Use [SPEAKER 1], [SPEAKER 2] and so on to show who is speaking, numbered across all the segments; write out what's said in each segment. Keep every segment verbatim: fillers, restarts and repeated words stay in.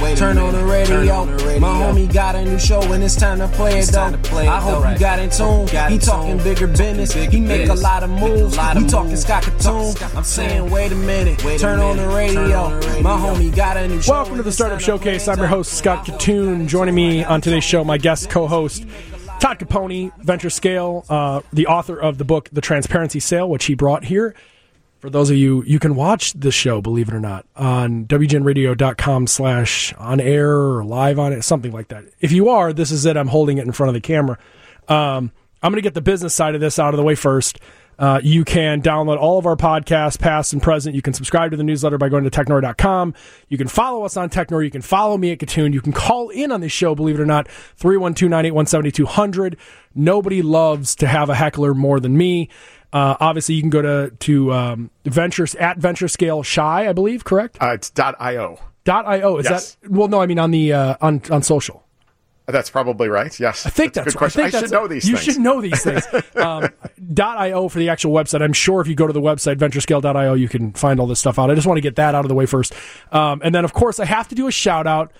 [SPEAKER 1] Turn on the radio. My homie got a new show and it's time to play it though. I hope you got in tune. He talking bigger business. He make a lot of moves. He talking Scott Katoon. I'm saying, wait a minute. Turn on the radio. My homie got a new show.
[SPEAKER 2] Welcome to the Startup Showcase. I'm your host, Scott Katoon. Joining me on today's show, my guest co-host, Todd Capone, VentureScale, uh, the author of the book, The Transparency Sale, which he brought here. For those of you, you can watch this show, believe it or not, on W G N radio dot com slash on air or live on it, something like that. If you are, this is it. I'm holding it in front of the camera. Um, I'm going to get the business side of this out of the way first. Uh, you can download all of our podcasts, past and present. You can subscribe to the newsletter by going to technor dot com. You can follow us on Technor. You can follow me at Katoon. You can call in on this show, believe it or not, three one two, nine eight one, seven two zero zero. Nobody loves to have a heckler more than me. Uh, obviously, you can go to to um, Ventures at VentureScale Shy, I believe, correct?
[SPEAKER 3] Uh, it's .io.
[SPEAKER 2] .io is
[SPEAKER 3] yes.
[SPEAKER 2] that? Well, no, I mean on the uh, on on social.
[SPEAKER 3] That's probably right. Yes,
[SPEAKER 2] I think that's,
[SPEAKER 3] that's a good question.
[SPEAKER 2] I,
[SPEAKER 3] I
[SPEAKER 2] think
[SPEAKER 3] should
[SPEAKER 2] that's,
[SPEAKER 3] know these.
[SPEAKER 2] You
[SPEAKER 3] things.
[SPEAKER 2] should know these things. um, .io for the actual website. I'm sure if you go to the website venturescale dot io, you can find all this stuff out. I just want to get that out of the way first, um, and then of course I have to do a shout out.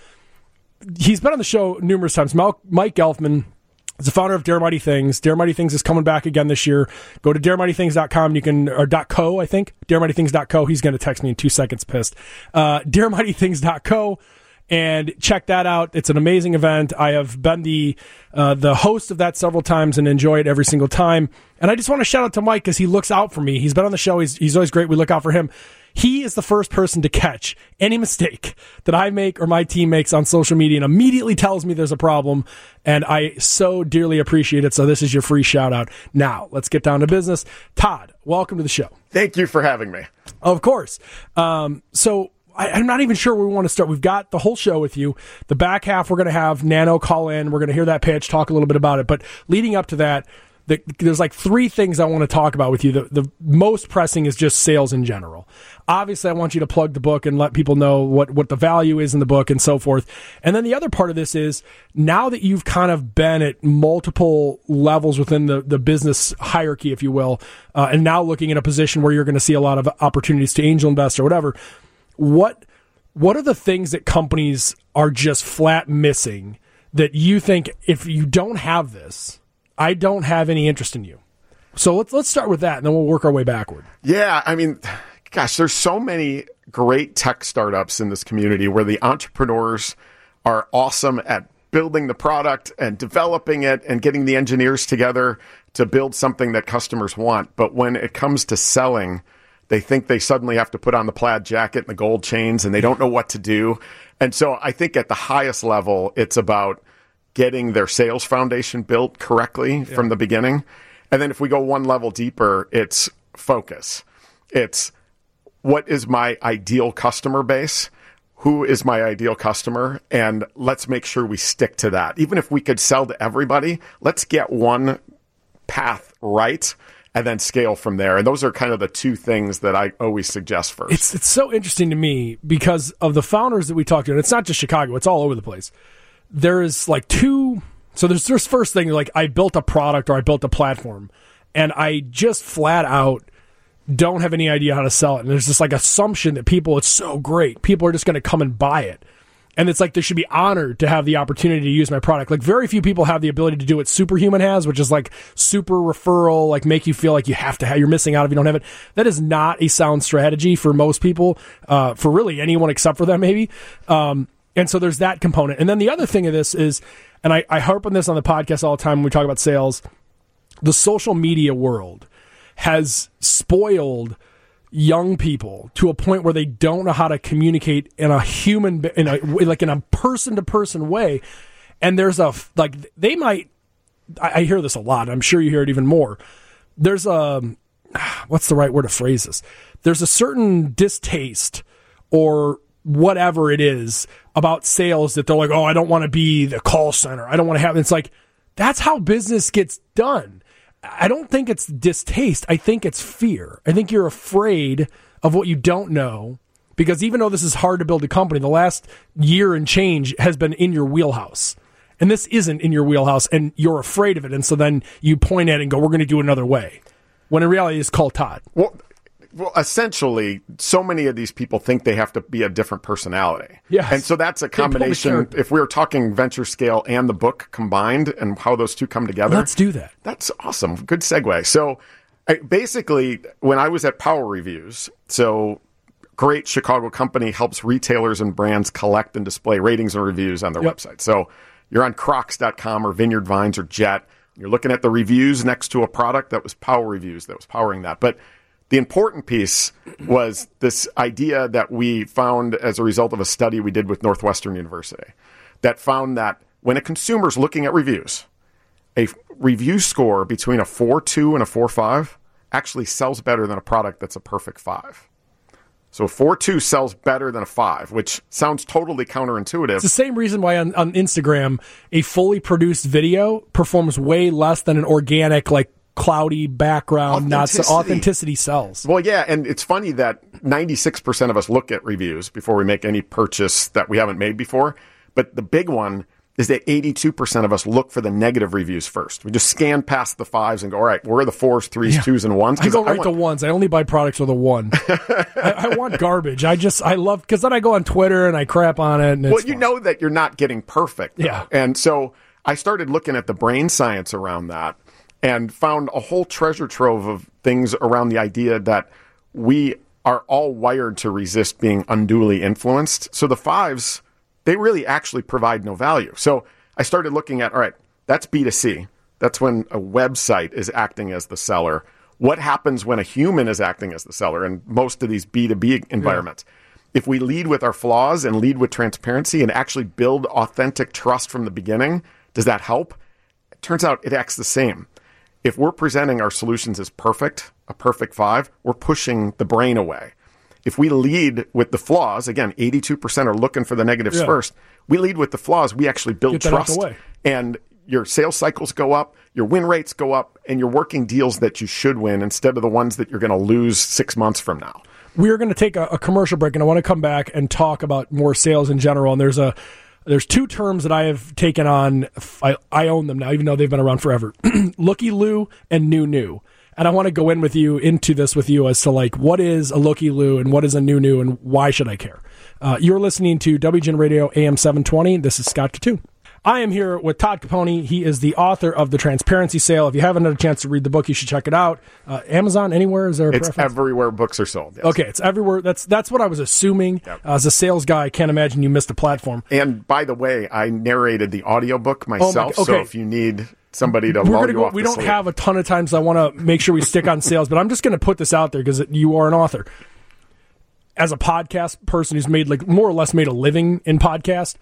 [SPEAKER 2] He's been on the show numerous times. Mike Gelfman. He's the founder of Dare Mighty Things. Dare Mighty Things is coming back again this year. Go to dare mighty things dot com. You can, or .co, I think. dare mighty things dot co. He's going to text me in two seconds, pissed. Uh, dare mighty things dot co. And check that out. It's an amazing event. I have been the uh, the host of that several times and enjoy it every single time. And I just want to shout out to Mike because he looks out for me. He's been on the show. He's, he's always great. We look out for him. He is the first person to catch any mistake that I make or my team makes on social media and immediately tells me there's a problem. And I so dearly appreciate it. So this is your free shout out. Now, let's get down to business. Todd, welcome to the show.
[SPEAKER 3] Thank you for having me.
[SPEAKER 2] Of course. Um, so I, I'm not even sure where we want to start. We've got the whole show with you. The back half, we're going to have Nano call in. We're going to hear that pitch, talk a little bit about it. But leading up to that, the, there's like three things I want to talk about with you. The, the most pressing is just sales in general. Obviously, I want you to plug the book and let people know what, what the value is in the book and so forth. And then the other part of this is now that you've kind of been at multiple levels within the, the business hierarchy, if you will, uh, and now looking at a position where you're going to see a lot of opportunities to angel invest or whatever, what what are the things that companies are just flat missing that you think if you don't have this, I don't have any interest in you? So let's let's start with that, and then we'll work our way backward.
[SPEAKER 3] Yeah, I mean, gosh, there's so many great tech startups in this community where the entrepreneurs are awesome at building the product and developing it and getting the engineers together to build something that customers want. But when it comes to selling, they think they suddenly have to put on the plaid jacket and the gold chains, and they don't know what to do. And so I think at the highest level, it's about getting their sales foundation built correctly yeah. from the beginning. And then if we go one level deeper, it's focus. It's what is my ideal customer base? Who is my ideal customer? And let's make sure we stick to that. Even if we could sell to everybody, let's get one path right and then scale from there. And those are kind of the two things that I always suggest first.
[SPEAKER 2] It's it's so interesting to me because of the founders that we talked to, and it's not just Chicago, it's all over the place. There is like two, so there's this first thing, like I built a product or I built a platform, and I just flat out don't have any idea how to sell it. And there's this like assumption that people, it's so great, people are just going to come and buy it. And it's like they should be honored to have the opportunity to use my product. Like very few people have the ability to do what Superhuman has, which is like super referral, like make you feel like you have to have, you're missing out if you don't have it. That is not a sound strategy for most people, uh, for really anyone except for them maybe. Um, and so there's that component. And then the other thing of this is, and I, I harp on this on the podcast all the time when we talk about sales, the social media world has spoiled young people to a point where they don't know how to communicate in a human, in a like in a person to person way. And there's a like they might. I, I hear this a lot. I'm sure you hear it even more. There's a what's the right word to phrase this? There's a certain distaste or whatever it is about sales that they're like, oh, I don't want to be the call center. I don't want to have. It's like that's how business gets done. I don't think it's distaste. I think it's fear. I think you're afraid of what you don't know because even though this is hard to build a company, the last year and change has been in your wheelhouse. And this isn't in your wheelhouse and you're afraid of it. And so then you point at it and go, we're going to do it another way. When in reality, it's called Todd.
[SPEAKER 3] Well, well, essentially, so many of these people think they have to be a different personality.
[SPEAKER 2] Yes.
[SPEAKER 3] And so that's a combination. If we were talking venture scale and the book combined and how those two come together.
[SPEAKER 2] Let's do that.
[SPEAKER 3] That's awesome. Good segue. So I, basically, when I was at Power Reviews, so great Chicago company helps retailers and brands collect and display ratings and reviews on their
[SPEAKER 2] yep.
[SPEAKER 3] website. So you're on Crocs dot com or Vineyard Vines or Jet. You're looking at the reviews next to a product. That was Power Reviews that was powering that. But the important piece was this idea that we found as a result of a study we did with Northwestern University that found that when a consumer's looking at reviews, a review score between a four point two and a four point five actually sells better than a product that's a perfect five. So a four point two sells better than a five, which sounds totally counterintuitive.
[SPEAKER 2] It's the same reason why on, on Instagram, a fully produced video performs way less than an organic, like, cloudy background, not so authenticity sells.
[SPEAKER 3] Well, yeah, and it's funny that ninety-six percent of us look at reviews before we make any purchase that we haven't made before. But the big one is that eighty-two percent of us look for the negative reviews first. We just scan past the fives and go, all right, where are the fours, threes, yeah. twos, and ones?
[SPEAKER 2] I go right I want... to ones. I only buy products with a one. I, I want garbage. I just, I love, because then I go on Twitter and I crap on it. And it's
[SPEAKER 3] well, you
[SPEAKER 2] fun.
[SPEAKER 3] know that you're not getting perfect. Though.
[SPEAKER 2] Yeah.
[SPEAKER 3] And so I started looking at the brain science around that and found a whole treasure trove of things around the idea that we are all wired to resist being unduly influenced. So the fives, they really actually provide no value. So I started looking at, all right, that's B two C. That's when a website is acting as the seller. What happens when a human is acting as the seller in most of these B two B environments? Yeah. If we lead with our flaws and lead with transparency and actually build authentic trust from the beginning, does that help? It turns out it acts the same. If we're presenting our solutions as perfect, a perfect five, we're pushing the brain away. If we lead with the flaws, again, eighty-two percent are looking for the negatives yeah. first. We lead with the flaws, we actually build
[SPEAKER 2] Get that
[SPEAKER 3] trust.
[SPEAKER 2] out the way.
[SPEAKER 3] And your sales cycles go up, your win rates go up, and you're working deals that you should win instead of the ones that you're going to lose six months from now.
[SPEAKER 2] We're going to take a, a commercial break, and I want to come back and talk about more sales in general. And there's a There's two terms that I have taken on. I, I own them now, even though they've been around forever. Looky-loo and new-new. And I want to go in with you into this with you as to, like, what is a looky-loo and what is a new-new and why should I care? Uh, you're listening to W G N Radio A M seven twenty. This is Scott Catoon. I am here with Todd Capone. He is the author of The Transparency Sale. If you haven't had a chance to read the book, you should check it out. Uh, Amazon, anywhere? Is there a
[SPEAKER 3] It's
[SPEAKER 2] preference?
[SPEAKER 3] everywhere books are sold. Yes.
[SPEAKER 2] Okay, it's everywhere. That's that's what I was assuming. Yep. Uh, as a sales guy, I can't imagine you missed a platform.
[SPEAKER 3] And by the way, I narrated the audiobook myself, oh my, okay. So if you need somebody to lull you
[SPEAKER 2] go,
[SPEAKER 3] off
[SPEAKER 2] We
[SPEAKER 3] the
[SPEAKER 2] don't
[SPEAKER 3] sleep.
[SPEAKER 2] have a ton of time, so I want to make sure we stick on sales, but I'm just going to put this out there because you are an author. As a podcast person who's made, like, more or less made a living in podcast,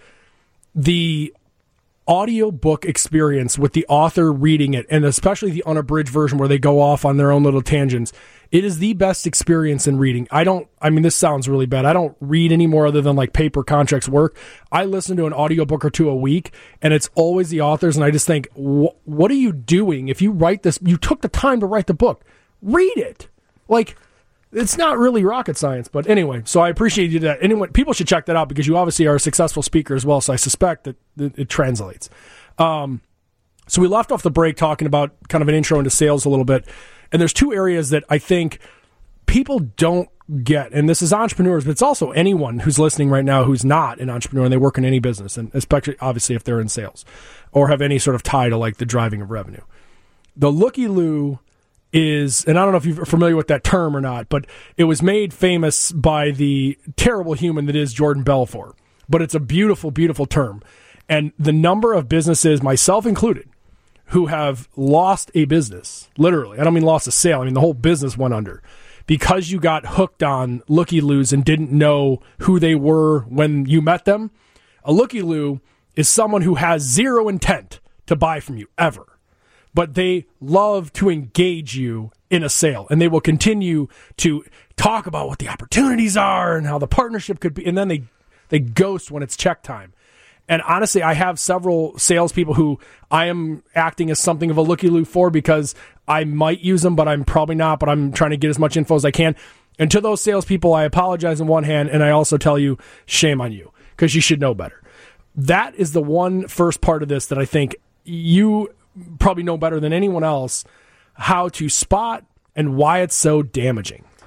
[SPEAKER 2] the audio book experience with the author reading it, and especially the unabridged version where they go off on their own little tangents, it is the best experience in reading. I don't, I mean, this sounds really bad. I don't read anymore other than like paper contracts work. I listen to an audiobook or two a week, and it's always the authors, and I just think, what are you doing? If you write this, you took the time to write the book. Read it. Like, it's not really rocket science, but anyway, so I appreciate you that. Anyone, people should check that out because you obviously are a successful speaker as well, so I suspect that it, it translates. Um, so we left off the break talking about kind of an intro into sales a little bit, and there's two areas that I think people don't get, and this is entrepreneurs, but it's also anyone who's listening right now who's not an entrepreneur and they work in any business, and especially, obviously, if they're in sales or have any sort of tie to like the driving of revenue. The looky-loo is, and I don't know if you're familiar with that term or not, but it was made famous by the terrible human that is Jordan Belfort. But it's a beautiful, beautiful term. And the number of businesses, myself included, who have lost a business, literally, I don't mean lost a sale, I mean the whole business went under, because you got hooked on looky-loos and didn't know who they were when you met them. A looky-loo is someone who has zero intent to buy from you, ever. But they love to engage you in a sale, and they will continue to talk about what the opportunities are and how the partnership could be, and then they, they ghost when it's check time. And honestly, I have several salespeople who I am acting as something of a looky-loo for because I might use them, but I'm probably not, but I'm trying to get as much info as I can. And to those salespeople, I apologize in one hand, and I also tell you, shame on you, because you should know better. That is the one first part of this that I think you probably know better than anyone else how to spot and why it's so damaging.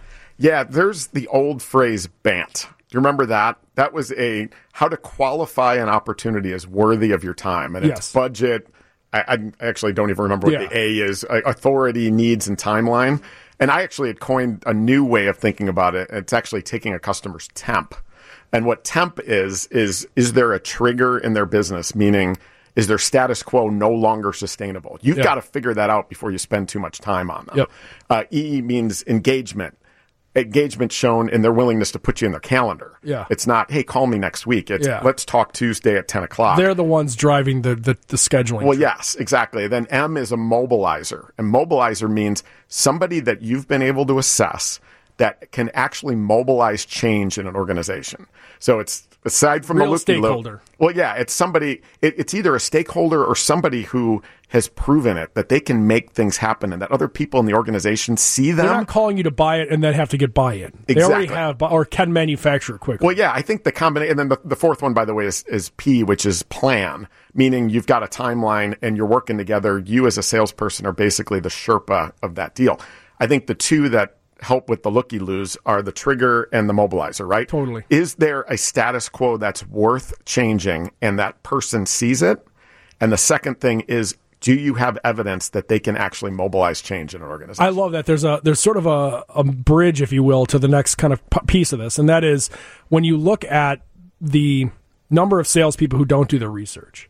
[SPEAKER 3] Yeah, there's the old phrase B A N T. Do you remember that? That was a how to qualify an opportunity as worthy of your time. And
[SPEAKER 2] yes.
[SPEAKER 3] it's budget. I, I actually don't even remember what yeah. the A is. Authority, needs, and timeline. And I actually had coined a new way of thinking about it. It's actually taking a customer's temp. And what temp is, is is there a trigger in their business? Meaning, is their status quo no longer sustainable? You've
[SPEAKER 2] yep.
[SPEAKER 3] got to figure that out before you spend too much time on them.
[SPEAKER 2] Yep.
[SPEAKER 3] Uh, E E means engagement. Engagement shown in their willingness to put you in their calendar.
[SPEAKER 2] Yeah.
[SPEAKER 3] It's not, hey, call me next week. It's
[SPEAKER 2] yeah.
[SPEAKER 3] let's talk Tuesday at ten o'clock.
[SPEAKER 2] They're the ones driving the, the, the scheduling.
[SPEAKER 3] Well, yes, exactly. Then M is a mobilizer. And mobilizer means somebody that you've been able to assess that can actually mobilize change in an organization. So it's aside from
[SPEAKER 2] Real
[SPEAKER 3] the
[SPEAKER 2] stakeholder.
[SPEAKER 3] Loop, well, yeah, it's somebody, it, it's either a stakeholder or somebody who has proven it that they can make things happen and that other people in the organization see them.
[SPEAKER 2] They're not calling you to buy it and then have to get buy-in.
[SPEAKER 3] Exactly.
[SPEAKER 2] They already have, or can manufacture it quickly.
[SPEAKER 3] Well, yeah, I think the combination, and then the, the fourth one, by the way, is, is P, which is plan, meaning you've got a timeline and you're working together. You as a salesperson are basically the Sherpa of that deal. I think the two that help with the looky-loos are the trigger and the mobilizer, right?
[SPEAKER 2] Totally.
[SPEAKER 3] Is there a status quo that's worth changing and that person sees it? And the second thing is, do you have evidence that they can actually mobilize change in an organization?
[SPEAKER 2] I love that. There's a there's sort of a, a bridge, if you will, to the next kind of p- piece of this, and that is when you look at the number of salespeople who don't do their research.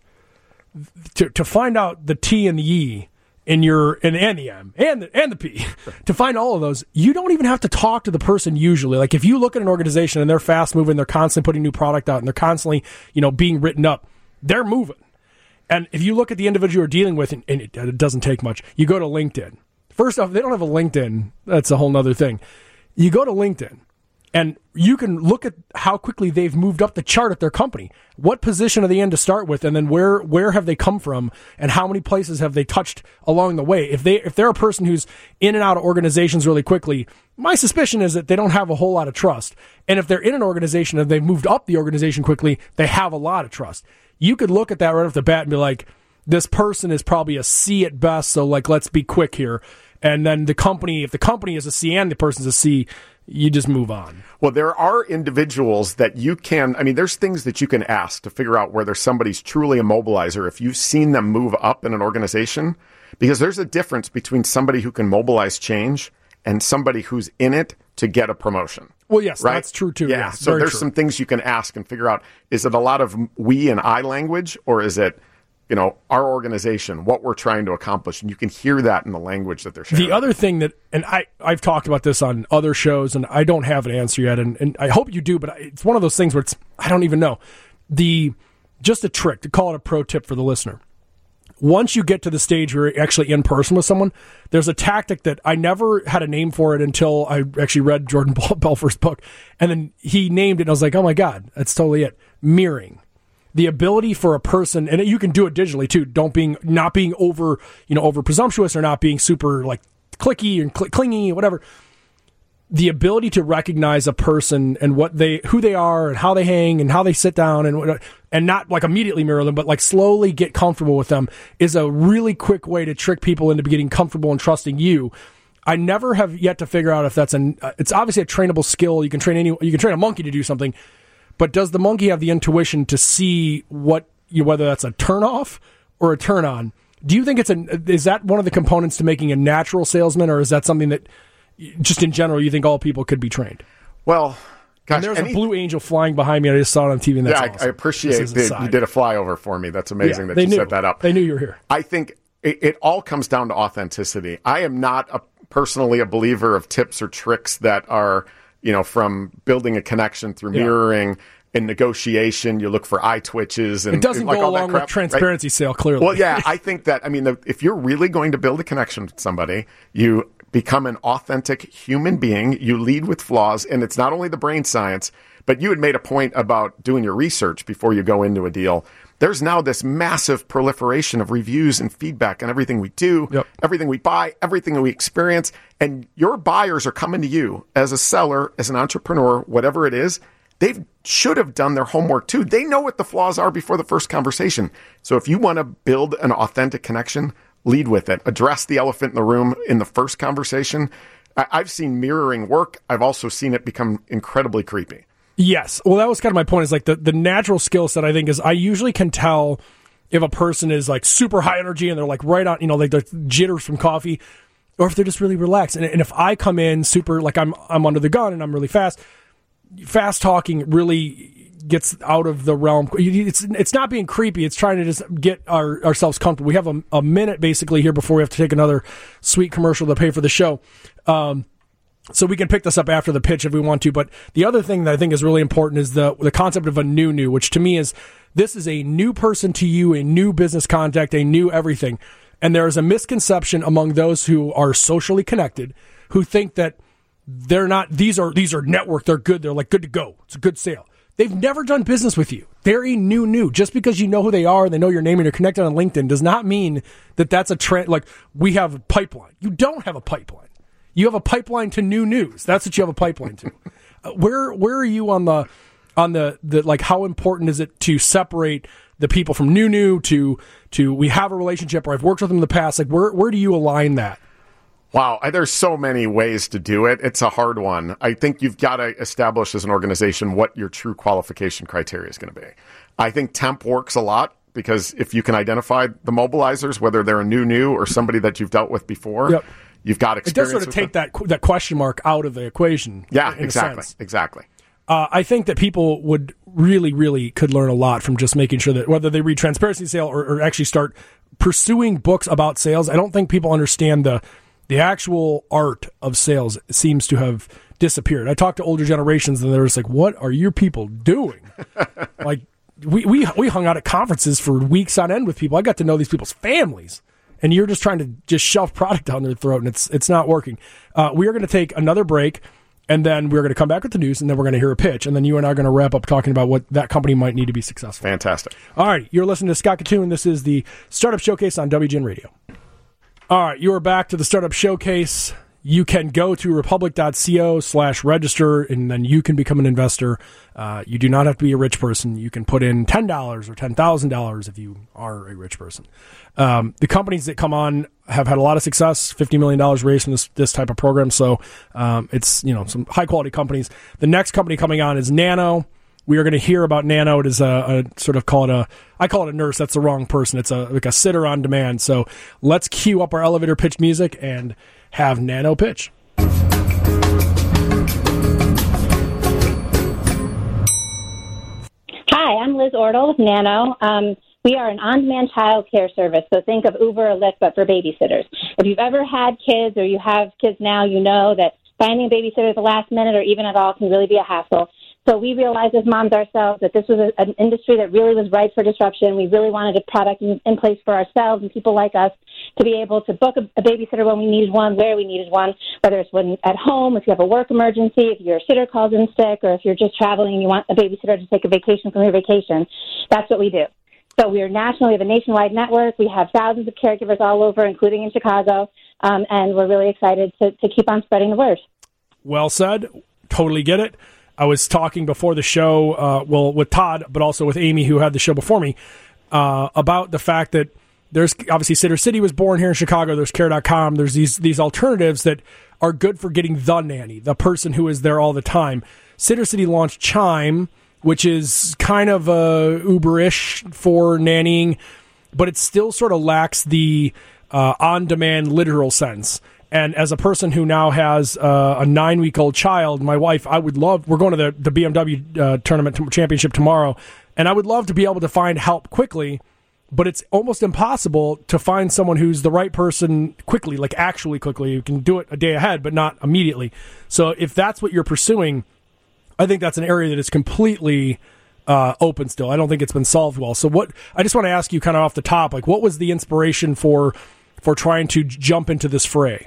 [SPEAKER 2] To to find out the T and the E in your and, and the M and the, and the P, to find all of those, you don't even have to talk to the person usually. Like if you look at an organization and they're fast moving, they're constantly putting new product out, and they're constantly, you know, being written up, they're moving. And if you look at the individual you're dealing with, and, and it, it doesn't take much, you go to LinkedIn. First off, they don't have a LinkedIn. That's a whole nother thing. You go to LinkedIn, and you can look at how quickly they've moved up the chart at their company. What position are they in to start with, and then where where have they come from, and how many places have they touched along the way? If they if they're a person who's in and out of organizations really quickly, my suspicion is that they don't have a whole lot of trust. And if they're in an organization and they've moved up the organization quickly, they have a lot of trust. You could look at that right off the bat and be like, this person is probably a C at best, so like let's be quick here. And then the company, if the company is a C and the person's a C, you just move on.
[SPEAKER 3] Well, there are individuals that you can, I mean, there's things that you can ask to figure out whether somebody's truly a mobilizer if you've seen them move up in an organization, because there's a difference between somebody who can mobilize change and somebody who's in it to get a promotion.
[SPEAKER 2] Well, yes,
[SPEAKER 3] right?
[SPEAKER 2] That's true too.
[SPEAKER 3] Yeah,
[SPEAKER 2] yes,
[SPEAKER 3] so there's
[SPEAKER 2] true.
[SPEAKER 3] some things you can ask and figure out, is it a lot of we and I language, or is it, you know, our organization, what we're trying to accomplish? And you can hear that in the language that they're sharing.
[SPEAKER 2] The other thing that, and I, I've talked about this on other shows, and I don't have an answer yet, and, and I hope you do, but it's one of those things where it's, I don't even know. The, just a trick, to call it a pro tip for the listener. Once you get to the stage where you're actually in person with someone, there's a tactic that I never had a name for it until I actually read Jordan Belfort's book. And then he named it, and I was like, oh my God, that's totally it. Mirroring. The ability for a person, and you can do it digitally too, don't being, not being over, you know, over presumptuous or not being super like clicky and cl- clingy, whatever. The ability to recognize a person and what they, who they are and how they hang and how they sit down and and not like immediately mirror them, but like slowly get comfortable with them is a really quick way to trick people into getting comfortable and trusting you. I never have yet to figure out if that's an, uh, it's obviously a trainable skill. You can train any, you can train a monkey to do something, but does the monkey have the intuition to see what, you know, whether that's a turn off or a turn on? Do you think it's an, is that one of the components to making a natural salesman, or is that something that, just in general, you think all people could be trained?
[SPEAKER 3] Well, gosh,
[SPEAKER 2] and there's
[SPEAKER 3] any,
[SPEAKER 2] a blue angel flying behind me. I just saw it on T V. And that's
[SPEAKER 3] yeah, I,
[SPEAKER 2] awesome.
[SPEAKER 3] I appreciate that you did a flyover for me. That's amazing yeah, that you
[SPEAKER 2] knew.
[SPEAKER 3] set that up.
[SPEAKER 2] They knew you were here.
[SPEAKER 3] I think it, it all comes down to authenticity. I am not a, personally a believer of tips or tricks that are, you know, from building a connection through
[SPEAKER 2] yeah.
[SPEAKER 3] mirroring. In negotiation, you look for eye twitches, and
[SPEAKER 2] it doesn't
[SPEAKER 3] like
[SPEAKER 2] go
[SPEAKER 3] all
[SPEAKER 2] along
[SPEAKER 3] that crap,
[SPEAKER 2] with transparency
[SPEAKER 3] right?
[SPEAKER 2] sale. Clearly,
[SPEAKER 3] well, yeah, I think that. I mean, the, if you're really going to build a connection with somebody, you become an authentic human being. You lead with flaws, and it's not only the brain science, but you had made a point about doing your research before you go into a deal. There's now this massive proliferation of reviews and feedback on everything we do,
[SPEAKER 2] yep.
[SPEAKER 3] everything we buy, everything that we experience, and your buyers are coming to you as a seller, as an entrepreneur, whatever it is. They should have done their homework too. They know what the flaws are before the first conversation. So if you want to build an authentic connection, lead with it. Address the elephant in the room in the first conversation. I- I've seen mirroring work. I've also seen it become incredibly creepy.
[SPEAKER 2] Yes. Well, that was kind of my point, is like the, the natural skill set, I think, is I usually can tell if a person is like super high energy and they're like right on, you know, like the jitters from coffee, or if they're just really relaxed. And, and if I come in super, like I'm I'm under the gun and I'm really fast, fast talking really gets out of the realm. It's it's not being creepy. It's trying to just get our, ourselves comfortable. We have a, a minute basically here before we have to take another sweet commercial to pay for the show. Um, so we can pick this up after the pitch if we want to. But the other thing that I think is really important is the the concept of a new new, which to me is this is a new person to you, a new business contact, a new everything. And there is a misconception among those who are socially connected who think that they're not, these are these are network, they're good, they're like good to go. It's a good sale. They've never done business with you. They're a new new. Just because you know who they are and they know your name and you're connected on LinkedIn does not mean that that's a trend. Like, we have a pipeline. You don't have a pipeline. You have a pipeline to new news. That's what you have a pipeline to. uh, where where are you on the on the, the like how important is it to separate the people from new new to to we have a relationship or I've worked with them in the past? Like, where where do you align that?
[SPEAKER 3] Wow, there's so many ways to do it. It's a hard one. I think you've got to establish as an organization what your true qualification criteria is going to be. I think temp works a lot because if you can identify the mobilizers, whether they're a new new or somebody that you've dealt with before,
[SPEAKER 2] yep.
[SPEAKER 3] you've got experience.
[SPEAKER 2] It does sort of take that that question mark out of the equation.
[SPEAKER 3] Yeah,
[SPEAKER 2] in
[SPEAKER 3] exactly,
[SPEAKER 2] a sense.
[SPEAKER 3] exactly.
[SPEAKER 2] Uh, I think that people would really, really could learn a lot from just making sure that whether they read Transparency Sale or, or actually start pursuing books about sales. I don't think people understand the the actual art of sales seems to have disappeared. I talked to older generations and they're just like, what are you people doing? Like we, we, we hung out at conferences for weeks on end with people. I got to know these people's families and you're just trying to just shove product down their throat and it's, it's not working. Uh, we are going to take another break and then we're going to come back with the news and then we're going to hear a pitch. And then you and I are going to wrap up talking about what that company might need to be successful.
[SPEAKER 3] Fantastic.
[SPEAKER 2] All right. You're listening to Scott Katoon. This is the Startup Showcase on W G N Radio. All right, you are back to the Startup Showcase. You can go to republic.co slash register, and then you can become an investor. Uh, you do not have to be a rich person. You can put in ten dollars or ten thousand dollars if you are a rich person. Um, the companies that come on have had a lot of success, fifty million dollars raised from this, this type of program. So um, it's, you know, some high-quality companies. The next company coming on is Nano. We are going to hear about Nano. It is a, a sort of call it a, I call it a nurse. That's the wrong person. It's a like a sitter on demand. So let's cue up our elevator pitch music and have Nano pitch.
[SPEAKER 4] Hi, I'm Liz Ordle with Nano. Um, we are an on-demand child care service, so think of Uber or Lyft, but for babysitters. If you've ever had kids or you have kids now, you know that finding a babysitter at the last minute or even at all can really be a hassle. So we realized as moms ourselves that this was a, an industry that really was ripe for disruption. We really wanted a product in, in place for ourselves and people like us to be able to book a, a babysitter when we needed one, where we needed one, whether it's when at home, if you have a work emergency, if your sitter calls in sick, or if you're just traveling and you want a babysitter to take a vacation from your vacation. That's what we do. So we are national. We have a nationwide network. We have thousands of caregivers all over, including in Chicago, um, and we're really excited to, to keep on spreading the word.
[SPEAKER 2] Well said. Totally get it. I was talking before the show, uh, well, with Todd, but also with Amy, who had the show before me, uh, about the fact that there's obviously Sitter City was born here in Chicago. There's care dot com. There's these these alternatives that are good for getting the nanny, the person who is there all the time. Sitter City launched Chime, which is kind of uh, Uber-ish for nannying, but it still sort of lacks the uh, on-demand literal sense. And as a person who now has uh, a nine-week-old child, my wife, I would love, we're going to the, the B M W uh, tournament t- championship tomorrow, and I would love to be able to find help quickly, but it's almost impossible to find someone who's the right person quickly, like actually quickly. You can do it a day ahead, but not immediately. So if that's what you're pursuing, I think that's an area that is completely uh, open still. I don't think it's been solved well. So what I just want to ask you kind of off the top, like what was the inspiration for for trying to jump into this fray?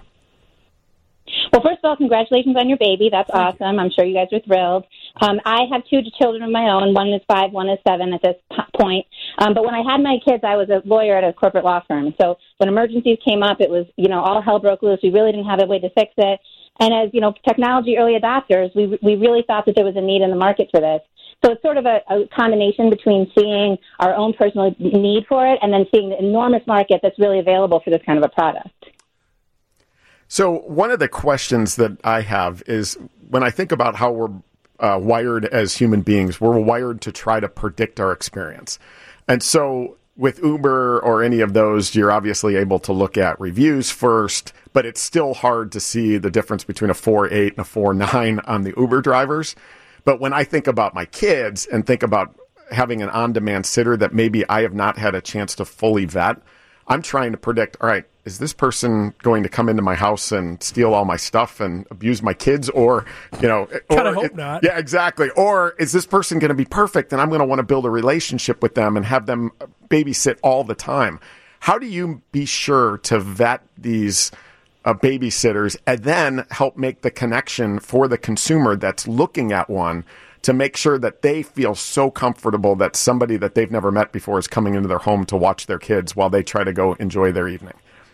[SPEAKER 4] Well, first of all, congratulations on your baby. That's awesome. I'm sure you guys are thrilled. Um, I have two children of my own. One is five, one is seven at this p- point. Um, but when I had my kids, I was a lawyer at a corporate law firm. So when emergencies came up, it was, you know, all hell broke loose. We really didn't have a way to fix it. And as, you know, technology early adopters, we we really thought that there was a need in the market for this. So it's sort of a, a combination between seeing our own personal need for it and then seeing the enormous market that's really available for this kind of a product.
[SPEAKER 3] So one of the questions that I have is when I think about how we're uh, wired as human beings, we're wired to try to predict our experience. And so with Uber or any of those, you're obviously able to look at reviews first, but it's still hard to see the difference between a four eight and a four nine on the Uber drivers. But when I think about my kids and think about having an on-demand sitter that maybe I have not had a chance to fully vet, I'm trying to predict, all right, is this person going to come into my house and steal all my stuff and abuse my kids? Or, you know,
[SPEAKER 2] kind of hope it, not.
[SPEAKER 3] Yeah, exactly. Or is this person going to be perfect and I'm going to want to build a relationship with them and have them babysit all the time? How do you be sure to vet these uh, babysitters and then help make the connection for the consumer that's looking at one to make sure that they feel so comfortable that somebody that they've never met before is coming into their home to watch their kids while they try to go enjoy their evening?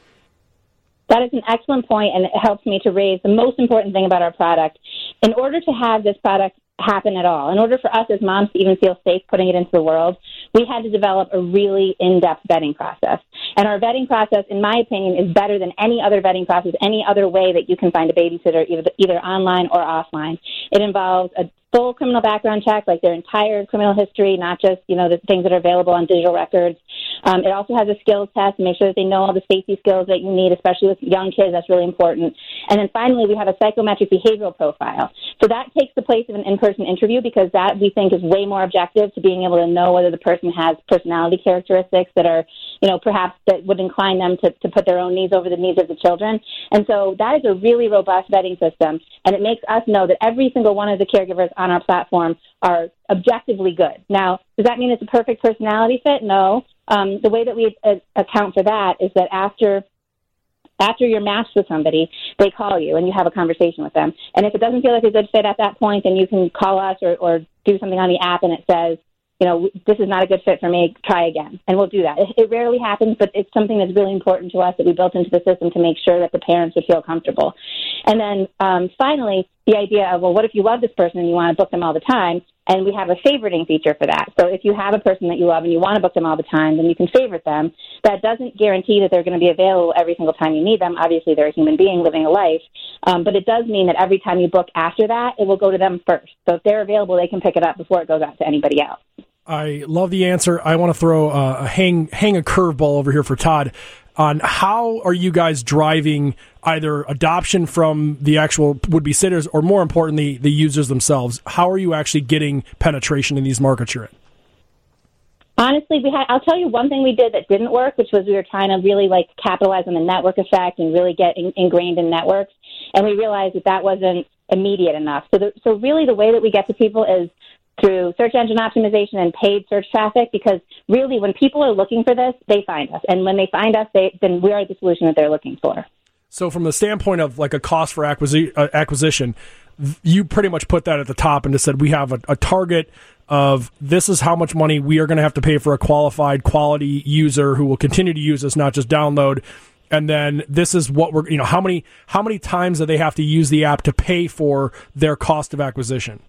[SPEAKER 4] That is an excellent point, and it helps me to raise the most important thing about our product. In order to have this product happen at all, in order for us as moms to even feel safe putting it into the world, we had to develop a really in-depth vetting process. And our vetting process, in my opinion, is better than any other vetting process, any other way that you can find a babysitter, either, either online or offline. It involves a full criminal background check, like their entire criminal history, not just, you know, the things that are available on digital records. Um, it also has a skills test to make sure that they know all the safety skills that you need, especially with young kids. That's really important. And then finally, we have a psychometric behavioral profile. So that takes the place of an in-person interview because that we think is way more objective to being able to know whether the person has personality characteristics that are, you know, perhaps that would incline them to, to put their own needs over the needs of the children. And so that is a really robust vetting system, and it makes us know that every single one of the caregivers on our platform are objectively good. Now, does that mean it's a perfect personality fit? No. Um, the way that we uh, account for that is that after after you're matched with somebody, they call you and you have a conversation with them. And if it doesn't feel like a good fit at that point, then you can call us or, or do something on the app and it says, you know, this is not a good fit for me, try again. And we'll do that. It, it rarely happens, but it's something that's really important to us that we built into the system to make sure that the parents would feel comfortable. And then um, finally, the idea of, well, what if you love this person and you want to book them all the time? And we have a favoriting feature for that. So if you have a person that you love and you want to book them all the time, then you can favorite them. That doesn't guarantee that they're going to be available every single time you need them. Obviously, they're a human being living a life. Um, but it does mean that every time you book after that, it will go to them first. So if they're available, they can pick it up before it goes out to anybody else.
[SPEAKER 2] I love the answer. I want to throw a hang hang a curveball over here for Todd on how are you guys driving either adoption from the actual would-be sitters or, more importantly, the users themselves. How are you actually getting penetration in these markets you're in?
[SPEAKER 4] Honestly, we had, I'll tell you one thing we did that didn't work, which was we were trying to really like capitalize on the network effect and really get in, ingrained in networks. And we realized that that wasn't immediate enough. So, the, so really the way that we get to people is through search engine optimization and paid search traffic, because really when people are looking for this, they find us. And when they find us, they, then we are the solution that they're looking for.
[SPEAKER 2] So from the standpoint of like a cost for acquisi- uh, acquisition, you pretty much put that at the top and just said we have a, a target of this is how much money we are going to have to pay for a qualified quality user who will continue to use us, not just download. And then this is what we're, you know, how many how many times do they have to use the app to pay for their cost of acquisition?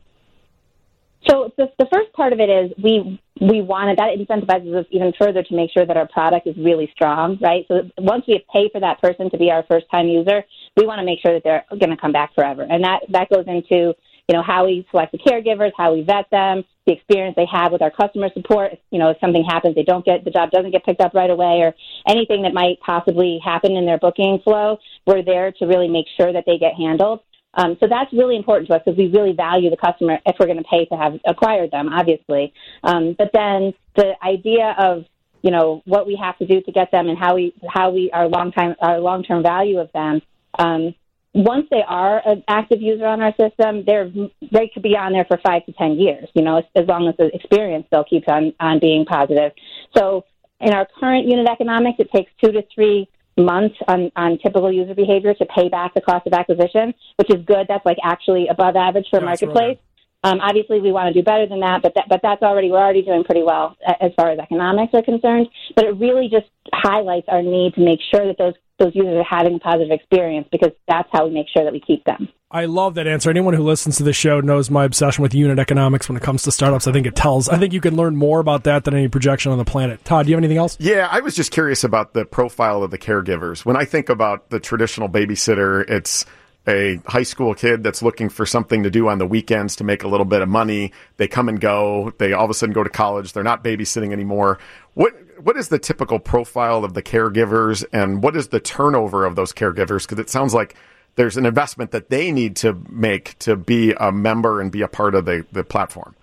[SPEAKER 4] So the, the first part of it is we we wanted, that incentivizes us even further to make sure that our product is really strong, right? So once we pay for that person to be our first-time user, we want to make sure that they're going to come back forever. And that, that goes into, you know, how we select the caregivers, how we vet them, the experience they have with our customer support. You know, if something happens, they don't get, the job doesn't get picked up right away, or anything that might possibly happen in their booking flow, we're there to really make sure that they get handled. Um, so that's really important to us because we really value the customer if we're going to pay to have acquired them, obviously. Um, but then the idea of, you know, what we have to do to get them and how we, how we, our long time, our long-term value of them, um, once they are an active user on our system, they're, they could be on there for five to ten years, you know, as, as long as the experience still keeps on, on being positive. So in our current unit economics, it takes two to three months on, on typical user behavior to pay back the cost of acquisition, which is good. That's like actually above average for a marketplace. Um, obviously, we want to do better than that, but that, but that's already, we're already doing pretty well as far as economics are concerned. But it really just highlights our need to make sure that those those users are having a positive experience, because that's how we make sure that we keep them.
[SPEAKER 2] I love that answer. Anyone who listens to this show knows my obsession with unit economics when it comes to startups. I think it tells. I think you can learn more about that than any projection on the planet. Todd, do you have anything else?
[SPEAKER 3] Yeah, I was just curious about the profile of the caregivers. When I think about the traditional babysitter, it's a high school kid that's looking for something to do on the weekends to make a little bit of money. They come and go. They all of a sudden go to college. They're not babysitting anymore. What What is the typical profile of the caregivers, and what is the turnover of those caregivers? Because it sounds like there's an investment that they need to make to be a member and be a part of the, the platform.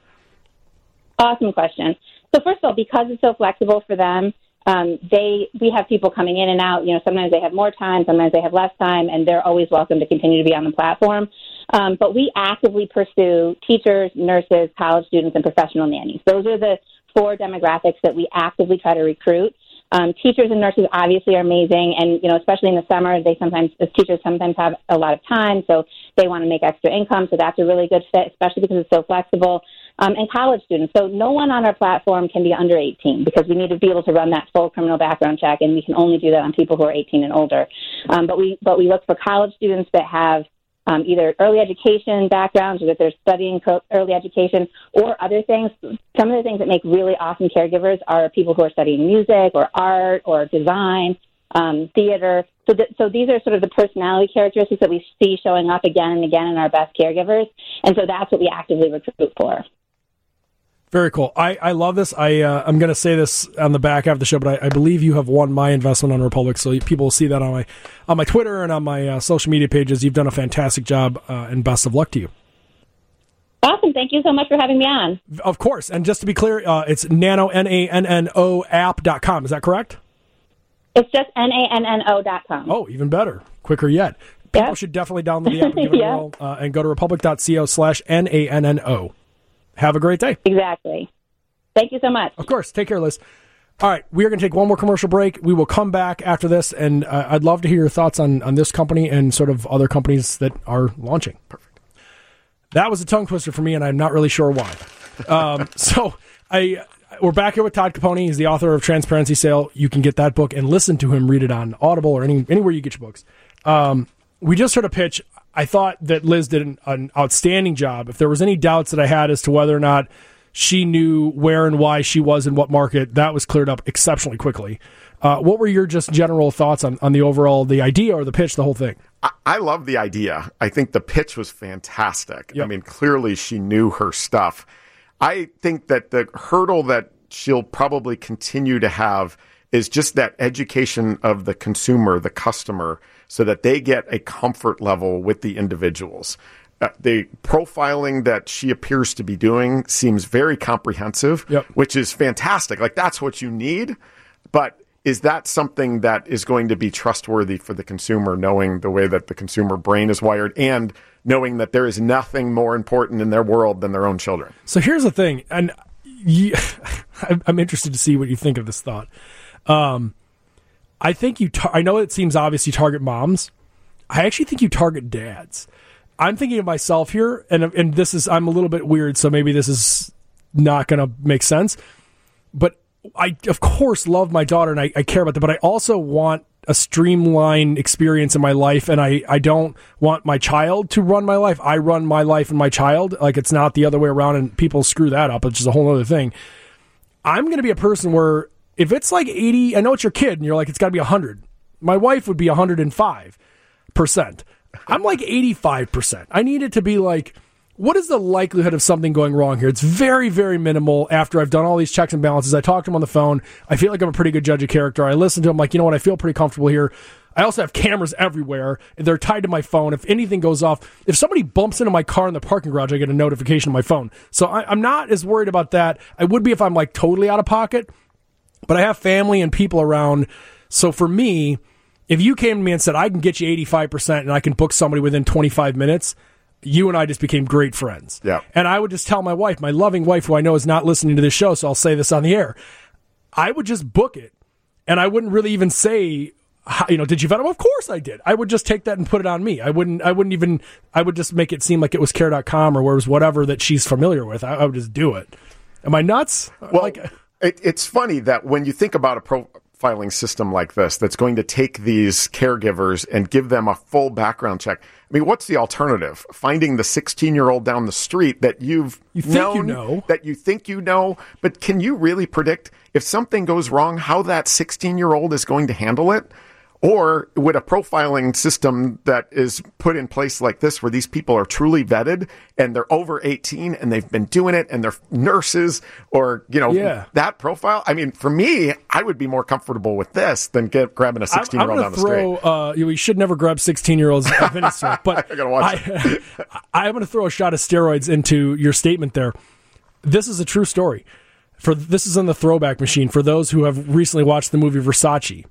[SPEAKER 4] Awesome question. So first of all, because it's so flexible for them, um, they we have people coming in and out. You know, sometimes they have more time, sometimes they have less time, and they're always welcome to continue to be on the platform. Um, but we actively pursue teachers, nurses, college students, and professional nannies. Those are the four demographics that we actively try to recruit. Um, teachers and nurses obviously are amazing, and you know, especially in the summer, they sometimes, as teachers, sometimes have a lot of time, so they want to make extra income. So that's a really good fit, especially because it's so flexible. Um, and college students. So no one on our platform can be under eighteen, because we need to be able to run that full criminal background check, and we can only do that on people who are eighteen and older. Um, but we but we look for college students that have Um, either early education backgrounds, or that they're studying early education, or other things. Some of the things that make really awesome caregivers are people who are studying music or art or design, um, theater. So, th- so these are sort of the personality characteristics that we see showing up again and again in our best caregivers, and so that's what we actively recruit for.
[SPEAKER 2] Very cool. I, I love this. I, uh, I'm going to say this on the back half of the show, but I, I believe you have won my investment on Republic, so people will see that on my on my Twitter and on my uh, social media pages. You've done a fantastic job, uh, and best of luck to you.
[SPEAKER 4] Awesome. Thank you so much for having me on.
[SPEAKER 2] Of course. And just to be clear, uh, it's nano, N A N N O, app dot com. Is that correct?
[SPEAKER 4] It's just N A N N O dot com.
[SPEAKER 2] Oh, even better. Quicker yet. People
[SPEAKER 4] yep.
[SPEAKER 2] should definitely download the app and give it
[SPEAKER 4] yeah.
[SPEAKER 2] a whirl, uh, and go to republic.co slash N A N N O. Have a great day.
[SPEAKER 4] Exactly. Thank you so much.
[SPEAKER 2] Of course. Take care, Liz. All right. We are going to take one more commercial break. We will come back after this, and uh, I'd love to hear your thoughts on, on this company and sort of other companies that are launching. Perfect. That was a tongue twister for me, and I'm not really sure why. Um, so I we're back here with Todd Capone. He's the author of Transparency Sale. You can get that book and listen to him read it on Audible or any anywhere you get your books. Um, we just heard a pitch. I thought that Liz did an, an outstanding job. If there was any doubts that I had as to whether or not she knew where and why she was in what market, that was cleared up exceptionally quickly. Uh, what were your just general thoughts on, on the overall, the idea or the pitch, the whole thing?
[SPEAKER 3] I, I love the idea. I think the pitch was fantastic.
[SPEAKER 2] Yep.
[SPEAKER 3] I mean, clearly she knew her stuff. I think that the hurdle that she'll probably continue to have is just that education of the consumer, the customer, so that they get a comfort level with the individuals. Uh, the profiling that she appears to be doing seems very comprehensive,
[SPEAKER 2] yep.
[SPEAKER 3] which is fantastic. Like, that's what you need. But is that something that is going to be trustworthy for the consumer, knowing the way that the consumer brain is wired and knowing that there is nothing more important in their world than their own children?
[SPEAKER 2] So here's the thing, and you, I'm interested to see what you think of this thought. Um, I think you, tar- I know it seems obvious you target moms. I actually think you target dads. I'm thinking of myself here, and and this is, I'm a little bit weird, so maybe this is not going to make sense. But I, of course, love my daughter, and I, I care about that, but I also want a streamlined experience in my life, and I, I don't want my child to run my life. I run my life and my child. Like, it's not the other way around, and people screw that up, which is a whole other thing. I'm going to be a person where if it's like eighty, I know it's your kid, and you're like, it's got to be one hundred. My wife would be one hundred five percent. I'm like eighty-five percent. I need it to be like, what is the likelihood of something going wrong here? It's very, very minimal. After I've done all these checks and balances, I talk to him on the phone. I feel like I'm a pretty good judge of character. I listen to him like, you know what, I feel pretty comfortable here. I also have cameras everywhere. They're tied to my phone. If anything goes off, if somebody bumps into my car in the parking garage, I get a notification on my phone. So I, I'm not as worried about that. I would be if I'm like totally out of pocket, but I have family and people around. So for me, if you came to me and said, I can get you eighty-five percent and I can book somebody within twenty-five minutes, you and I just became great friends.
[SPEAKER 3] Yeah.
[SPEAKER 2] And I would just tell my wife, my loving wife, who I know is not listening to this show, so I'll say this on the air, I would just book it. And I wouldn't really even say, you know, did you vet them? Of course I did. I would just take that and put it on me. I wouldn't, I wouldn't even, I would just make it seem like it was care dot com or where it was whatever that she's familiar with. I, I would just do it. Am I nuts?
[SPEAKER 3] Well,
[SPEAKER 2] like,
[SPEAKER 3] it, it's funny that when you think about a pro, profiling system like this that's going to take these caregivers and give them a full background check. I mean, what's the alternative? Finding the sixteen-year-old down the street that you've
[SPEAKER 2] you think
[SPEAKER 3] known,
[SPEAKER 2] you know.
[SPEAKER 3] that you think you know, but can you really predict if something goes wrong, how that sixteen-year-old is going to handle it? Or would a profiling system that is put in place like this, where these people are truly vetted and they're over eighteen and they've been doing it and they're nurses, or, you know,
[SPEAKER 2] yeah.
[SPEAKER 3] that profile? I mean, for me, I would be more comfortable with this than get, grabbing a sixteen-year-old down the
[SPEAKER 2] throw,
[SPEAKER 3] street.
[SPEAKER 2] Uh, you know, we should never grab sixteen-year-olds of any sort, but
[SPEAKER 3] I gotta watch
[SPEAKER 2] I, I'm going to throw a shot of steroids into your statement there. This is a true story. For This is in the Throwback Machine for those who have recently watched the movie Versace.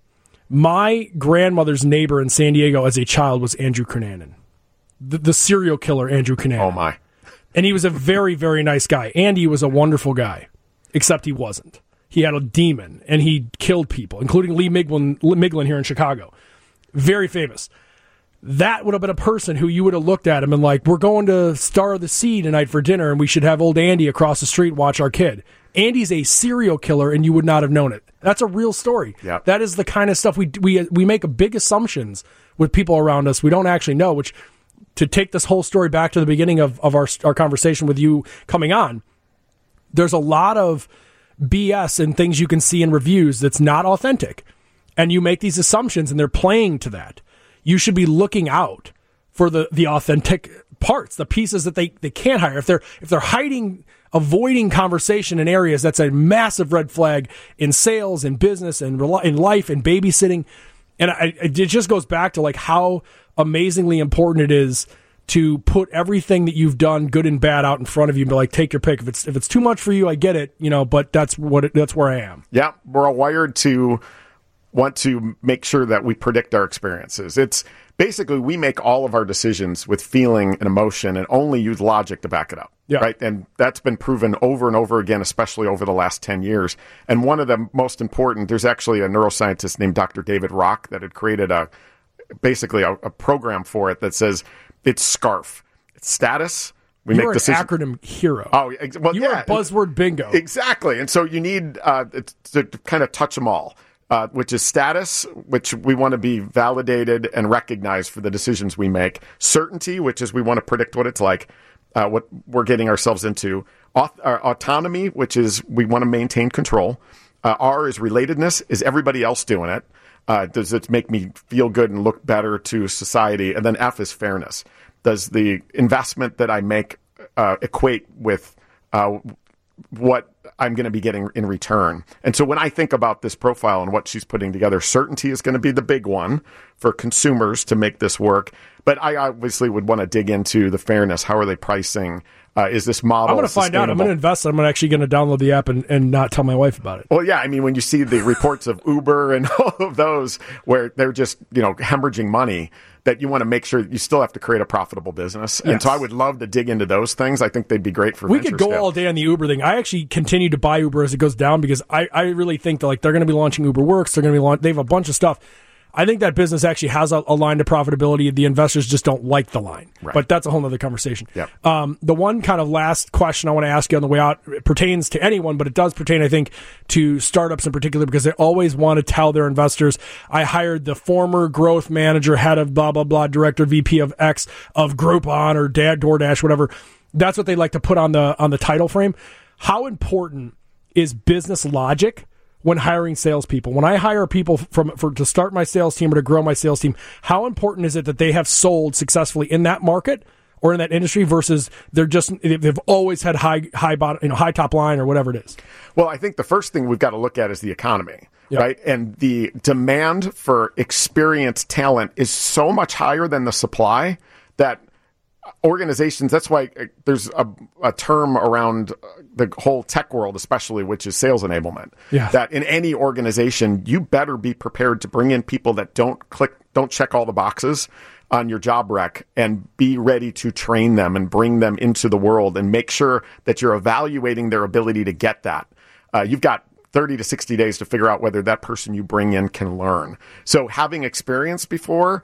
[SPEAKER 2] My grandmother's neighbor in San Diego as a child was Andrew Cunanan, the, the serial killer Andrew Cunanan.
[SPEAKER 3] Oh, my.
[SPEAKER 2] And he was a very, very nice guy. Andy was a wonderful guy, except he wasn't. He had a demon, and he killed people, including Lee Miglin, Miglin here in Chicago. Very famous. That would have been a person who you would have looked at him and like, we're going to Star of the Sea tonight for dinner, and we should have old Andy across the street watch our kid. Andy's a serial killer, and you would not have known it. That's a real story.
[SPEAKER 3] Yep.
[SPEAKER 2] That is the kind of stuff we we we make big assumptions with people around us we don't actually know, which, to take this whole story back to the beginning of, of our, our conversation with you coming on, there's a lot of B S and things you can see in reviews that's not authentic. And you make these assumptions, and they're playing to that. You should be looking out for the, the authentic parts, the pieces that they, they can't hire. If they're if they're hiding, avoiding conversation in areas, that's a massive red flag in sales and business and in life and babysitting. And I, it just goes back to like how amazingly important it is to put everything that you've done, good and bad, out in front of you and be like, take your pick. If it's if it's too much for you, I get it, you know, but that's what it, that's where I am.
[SPEAKER 3] Yeah, we're all wired to want to make sure that we predict our experiences. It's basically, we make all of our decisions with feeling and emotion and only use logic to back it up.
[SPEAKER 2] Yeah.
[SPEAKER 3] Right. And that's been proven over and over again, especially over the last ten years. And one of the most important, there's actually a neuroscientist named Doctor David Rock that had created a basically a, a program for it that says it's SCARF. It's status. We
[SPEAKER 2] You're
[SPEAKER 3] make decisions.
[SPEAKER 2] an acronym hero.
[SPEAKER 3] Oh, well,
[SPEAKER 2] you
[SPEAKER 3] yeah.
[SPEAKER 2] are buzzword bingo.
[SPEAKER 3] Exactly. And so you need uh, to kind of touch them all. Uh, which is status, which we want to be validated and recognized for the decisions we make. Certainty, which is we want to predict what it's like, uh, what we're getting ourselves into. Auth- uh, autonomy, which is we want to maintain control. Uh, R is relatedness. Is everybody else doing it? Uh, does it make me feel good and look better to society? And then F is fairness. Does the investment that I make uh, equate with uh, what I'm going to be getting in return? And so when I think about this profile and what she's putting together, certainty is going to be the big one for consumers to make this work. But I obviously would want to dig into the fairness. How are they pricing? Uh, is this model
[SPEAKER 2] I'm going to find out. I'm going to invest. I'm actually going to download the app and, and not tell my wife about it.
[SPEAKER 3] Well, yeah. I mean, when you see the reports of Uber and all of those where they're just, you know, hemorrhaging money, that you want to make sure that you still have to create a profitable business. Yes. And so I would love to dig into those things. I think they'd be great for
[SPEAKER 2] We
[SPEAKER 3] venture
[SPEAKER 2] could go
[SPEAKER 3] scale.
[SPEAKER 2] all day on the Uber thing. I actually continue to buy Uber as it goes down because I, I really think that like they're going to be launching Uber Works. They're going to be launch, they have a bunch of stuff. I think that business actually has a, a line to profitability. The investors just don't like the line.
[SPEAKER 3] Right.
[SPEAKER 2] But that's a whole other conversation.
[SPEAKER 3] Yep.
[SPEAKER 2] Um, the one kind of last question I want to ask you on the way out, it pertains to anyone, but it does pertain, I think, to startups in particular because they always want to tell their investors, I hired the former growth manager, head of blah, blah, blah, director, V P of X of Groupon or Dad, DoorDash, whatever. That's what they like to put on the on the title frame. How important is business logic when hiring salespeople? When I hire people from for to start my sales team or to grow my sales team, how important is it that they have sold successfully in that market or in that industry versus they're just they've always had high high bottom, you know, high top line or whatever it is?
[SPEAKER 3] Well, I think the first thing we've got to look at is the economy, yep. right? And the demand for experienced talent is so much higher than the supply that organizations, that's why there's a, a term around the whole tech world, especially, which is sales enablement.
[SPEAKER 2] Yeah.
[SPEAKER 3] That in any organization, you better be prepared to bring in people that don't click, don't check all the boxes on your job rec and be ready to train them and bring them into the world and make sure that you're evaluating their ability to get that. Uh, you've got thirty to sixty days to figure out whether that person you bring in can learn. So having experience before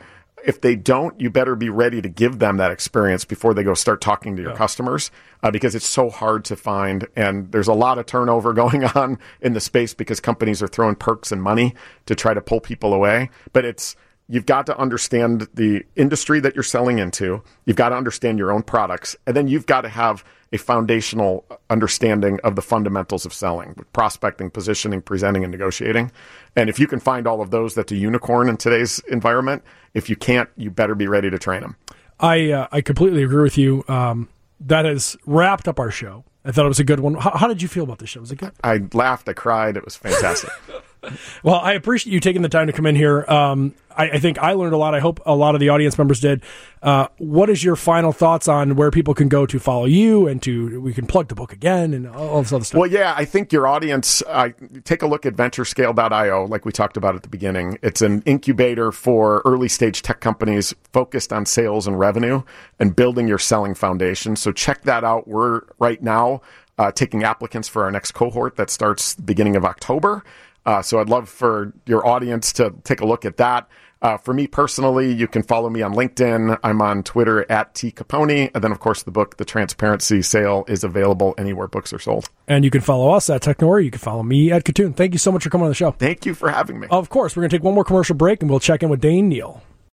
[SPEAKER 3] if they don't, you better be ready to give them that experience before they go start talking to your
[SPEAKER 2] yeah.
[SPEAKER 3] customers, uh, because it's so hard to find. And there's a lot of turnover going on in the space because companies are throwing perks and money to try to pull people away. But it's, you've got to understand the industry that you're selling into. You've got to understand your own products. And then you've got to have a foundational understanding of the fundamentals of selling, prospecting, positioning, presenting, and negotiating. And if you can find all of those, that's a unicorn in today's environment. If you can't, you better be ready to train them.
[SPEAKER 2] I uh, I completely agree with you. Um, that has wrapped up our show. I thought it was a good one. How, how did you feel about the show? Was it good?
[SPEAKER 3] I laughed. I cried. It was fantastic.
[SPEAKER 2] Well, I appreciate you taking the time to come in here. Um, I, I think I learned a lot. I hope a lot of the audience members did. Uh, what is your final thoughts on where people can go to follow you and to, we can plug the book again and all this other stuff?
[SPEAKER 3] Well, yeah, I think your audience, uh, take a look at venture scale dot io, like we talked about at the beginning. It's an incubator for early stage tech companies focused on sales and revenue and building your selling foundation. So check that out. We're right now uh, taking applicants for our next cohort that starts the beginning of October. Uh, so I'd love for your audience to take a look at that. Uh, for me personally, you can follow me on LinkedIn. I'm on Twitter at T Capone. And then, of course, the book, The Transparency Sale, is available anywhere books are sold.
[SPEAKER 2] And you can follow us at Technori. You can follow me at Katoon. Thank you so much for coming on the show.
[SPEAKER 3] Thank you for having me.
[SPEAKER 2] Of course. We're going to take one more commercial break, and we'll check in with Dane Neal.